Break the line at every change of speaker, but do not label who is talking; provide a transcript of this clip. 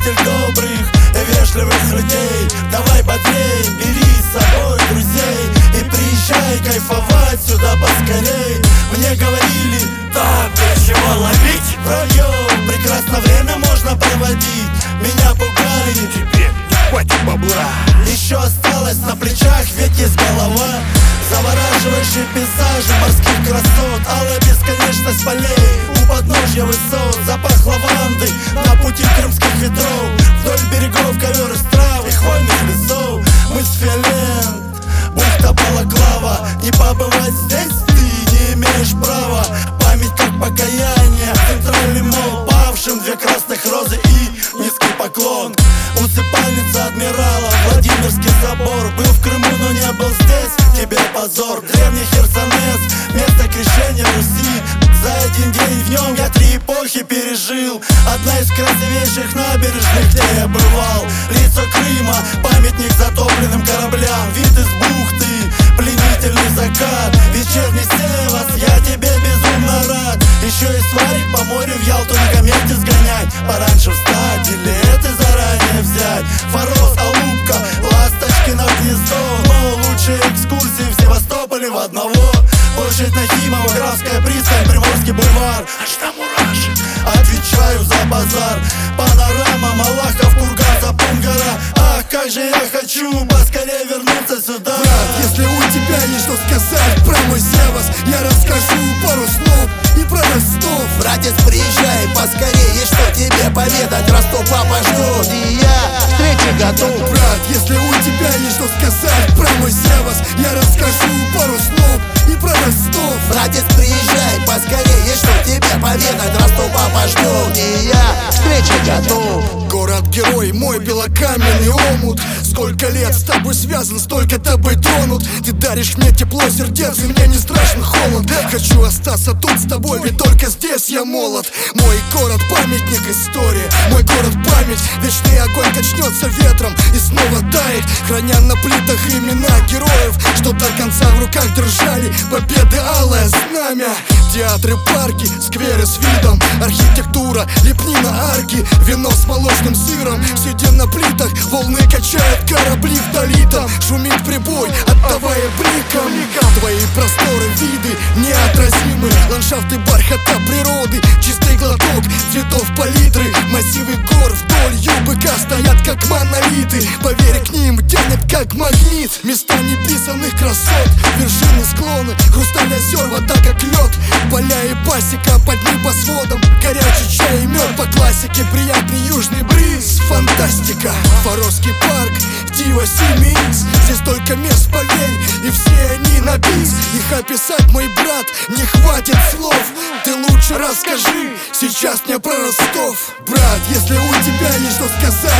обитель добрых и вежливых людей. Давай бодрей, бери с собой друзей и приезжай кайфовать сюда поскорей. Мне говорили,
так, нечего ловить.
втроем прекрасно время можно проводить. Меня пугали,
Тебе не хватит бабла.
еще осталось на плечах, ведь есть голова. Завораживающие пейзажи морских красот, алая бесконечность полей у подножья высот, запах лаванды на пути крымских ветров, вдоль берегов ковер из трав и хвойных лесов. Мы с Фиолент, бухта Балаклава. Не побывать здесь ты не имеешь права. Память как покаяние, центральный мол, павшим две красных розы и низкий поклон. Усыпальница адмирала, Владимирский собор. Был в Крыму, но не был здесь, тебе позор. Древний Херсонес, место крещения Руси. За один день в нем я 3 эпохи пережил. Одна из красивейших набережных, где я бывал. Лицо Крыма, памятник затопленным кораблям. Вид из бухты, пленительный закат, вечерний севас, я тебе безумно рад. Еще и сварик по морю в Ялту на комете сгонять. Пораньше встать или это заранее взять. Форос, Алупка, Ласточкино гнездо. Но лучшие экскурсии в Севастополе в одного. Площадь Нахимова, Графская пристань, Приморский бульвар.
Аж до мурашек.
Отвечаю за базар. Панорама, Малахов, Курган, Запон-гора. Ах, как же я хочу поскорее вернуться сюда.
Брат, если у тебя есть что сказать про мой Севас, я расскажу пару слов и про Ростов.
Братец, приезжай поскорее, что тебе поведать. Ростов папа ждут, и я встрече готов.
Брат, если у тебя есть что сказать про мой Севас, я расскажу пару слов и про Ростов.
Братец, приезжай поскорее, что тебе поведать. Ростов папа ждут, и я встрече готов.
Город-герой, мой белокаменный омут. Сколько лет с тобой связан, столько тобой тронут. Ты даришь мне тепло сердец, и мне не страшен холод. Хочу остаться тут с тобой, ведь только здесь я молод. Мой город памятник истории, мой город память. Вечный огонь качнется ветром и снова тает, храня на плитах имена героев, что до конца в руках держали победы алое знамя. Театры, парки, скверы с видом, архитектура, лепнина, арки, вино с молочным сыром. Сидя на плитах, волны качают корабли вдали. Там шумит прибой, отдавая бликом. Твои просторы, виды неотразимы, ландшафты бархата природы, чистый глоток цветов палитры. Массивы гор вдоль ЮБК стоят как монолиты. Поверь, к ним тянет как магнит. Места неписанных красот, вершины, склоны, хрусталь озер, вода как лед. Поля и пасека под небосводом, горячий чай и мед. По классике приятный южный бриз, фантастика. Форосский парк, Дива Симикс. Здесь только мест, поверь, и все они на бис. Их описать, мой брат, не хватит слов. Ты лучше расскажи сейчас мне про Ростов. Брат, если у тебя есть что сказать